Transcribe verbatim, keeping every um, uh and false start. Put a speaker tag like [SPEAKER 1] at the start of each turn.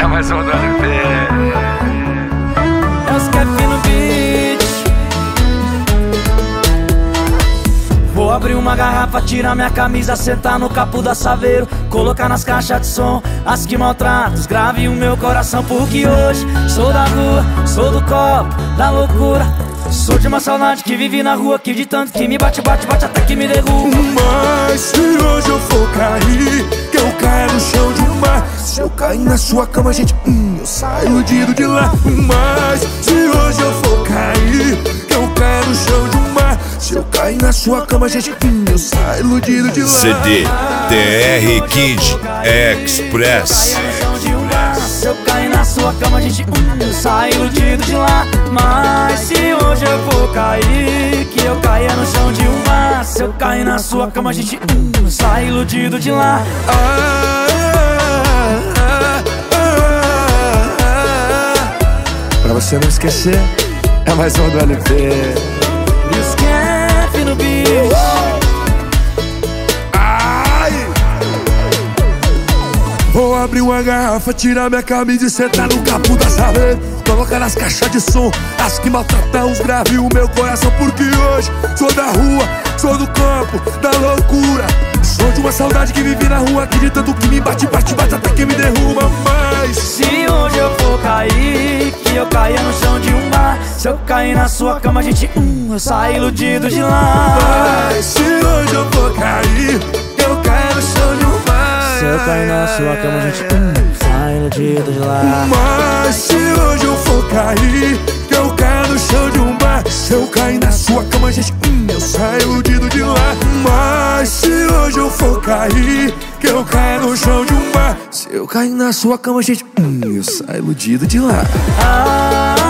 [SPEAKER 1] É mais um do L P.
[SPEAKER 2] É os Kevin no beat. Vou abrir uma garrafa, tirar minha camisa, sentar no capô da Saveiro, colocar nas caixas de som as que maltratam, os grave o meu coração. Porque hoje sou da rua, sou do copo, da loucura. Sou de uma saudade que vive na rua, que de tanto que me bate, bate, bate até que me derruba.
[SPEAKER 3] Mas se hoje eu for cair, que eu caia no chão de um mar. Se eu cair na sua cama, gente, hum, eu saio iludido de lá. Mas se hoje eu for cair, que eu caia no chão de um mar. Se eu cair na sua cama, gente, hum, eu saio iludido de lá.
[SPEAKER 4] C D T R Kid Express.
[SPEAKER 2] Se eu cair na sua cama, a gente hum, eu saio iludido de lá. Mas se hoje eu vou cair, que eu caia no chão de um mar. Se eu cair na sua cama, a gente hum, eu saio iludido de lá.
[SPEAKER 3] Ah, ah, ah, ah. Pra você não esquecer, é mais um do L P.
[SPEAKER 2] E os Kevin no beat.
[SPEAKER 3] Vou abrir uma garrafa, tirar minha camisa e sentar no capô da Saveiro, colocar nas caixas de som as que maltratam os graves o meu coração. Porque hoje sou da rua, sou do campo, da loucura. Sou de uma saudade que vive na rua, que de tanto que me bate, bate, bate até que me derruba. Mas
[SPEAKER 2] se hoje eu for cair, que eu caia no chão de um mar. Se eu cair na sua cama, a gente hum, eu saio iludido de lá.
[SPEAKER 3] Mas se hoje eu for cair, que eu caia no chão de um mar.
[SPEAKER 2] Se eu cair na sua cama, a gente hum, sai iludido de lá.
[SPEAKER 3] Mas se hoje eu for cair, que eu caia no chão de um bar. Se eu cair na sua cama, gente, hum, eu saio iludido de lá. Mas se hoje eu for cair, que eu caia no chão de um bar. Se eu cair na sua cama, gente, hum, eu saio iludido de lá.
[SPEAKER 2] Ah,